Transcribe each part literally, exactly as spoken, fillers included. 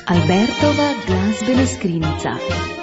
Albertova glazbena skrinjica.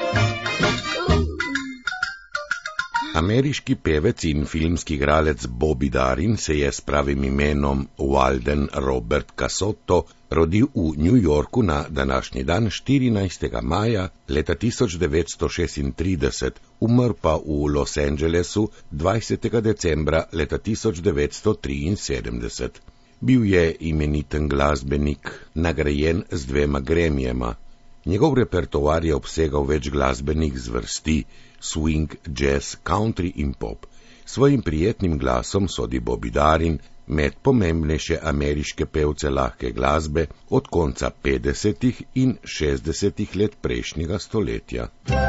Ameriški pevec in filmski igralec Bobby Darin se je s pravim imenom Walden Robert Casotto rodil v New Yorku na današnji dan štirinajstega maja leta tisoč devetsto šestintrideset, umr pa v Los Angelesu dvajsetega decembra leta tisoč devetsto triinsedemdeset. Bil je imeniten glasbenik, nagrajen z dvema Gramijema. Njegov repertoar je obsegal več glasbenih zvrsti, swing, jazz, country in pop. Svojim prijetnim glasom sodi Bobby Darin med pomembnejše ameriške pevce lahke glasbe od konca petdesetih in šestdesetih let prejšnjega stoletja.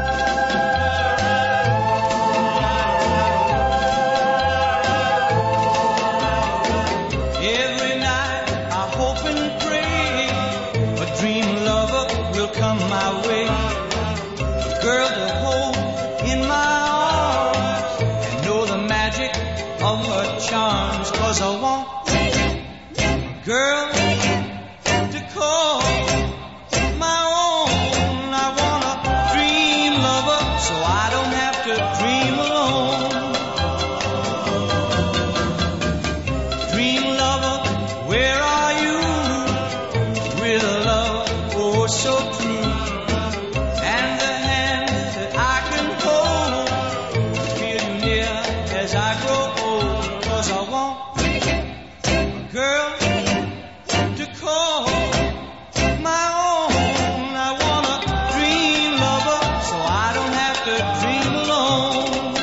Charms, 'cause I want girl to call my own. I want a dream lover, so I don't have to dream alone. Dream lover, where are you? With a love oh so true, and the hand that I can hold, feel you near as I grow old. 'Cause I want a girl to call my own. I want a dream lover, so I don't have to dream alone.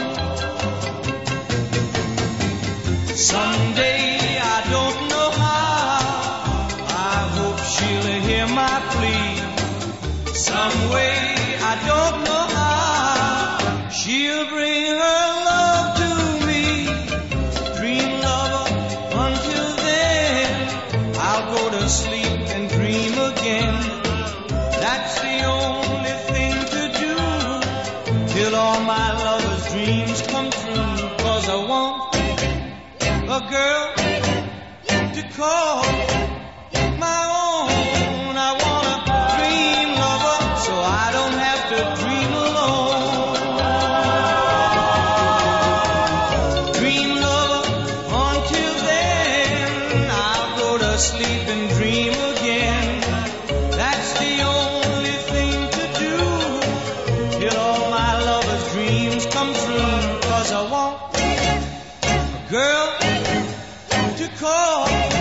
Someday, I don't know how, I hope she'll hear my plea. Some way, I don't know how, she'll bring her love to me. Dream lover, until then, I'll go to sleep and dream again. That's the only thing to do, till all my lover's dreams come true. 'Cause I want a girl to call my own. I want a dream lover, so I don't have to dream alone. Dream lover, until then, I'll go to sleep and dream again. That's the only thing to do, till all my lover's dreams come true. 'Cause I want a girl to call